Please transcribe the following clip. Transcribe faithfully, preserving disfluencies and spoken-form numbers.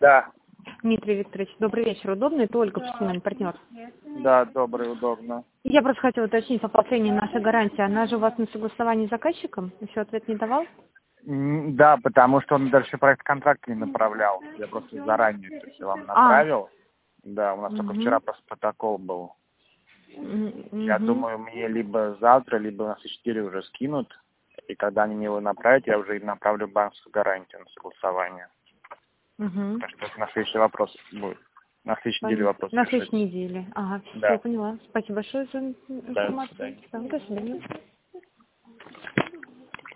Да. Дмитрий Викторович, добрый вечер. Удобно? Это Ольга, профессиональный партнер. Да, добрый, удобно. Я просто хотела уточнить по последней нашей гарантии. Она же у вас на согласовании с заказчиком? Еще ответ не давал? М, Да, потому что он дальше проект контракт не направлял. Я просто заранее это все вам А. направил. Да, у нас только Угу. вчера просто протокол был. Угу. Я думаю, мне либо завтра, либо на следующей неделе уже скинут. И когда они мне его направят, я уже и направлю банковскую гарантию на согласование. Угу. Так что это на следующий вопрос будет. На следующей неделе вопрос На решить. следующей неделе. Ага, все, Да. поняла. Спасибо большое за Да, до информацию. свидания. Да, до свидания.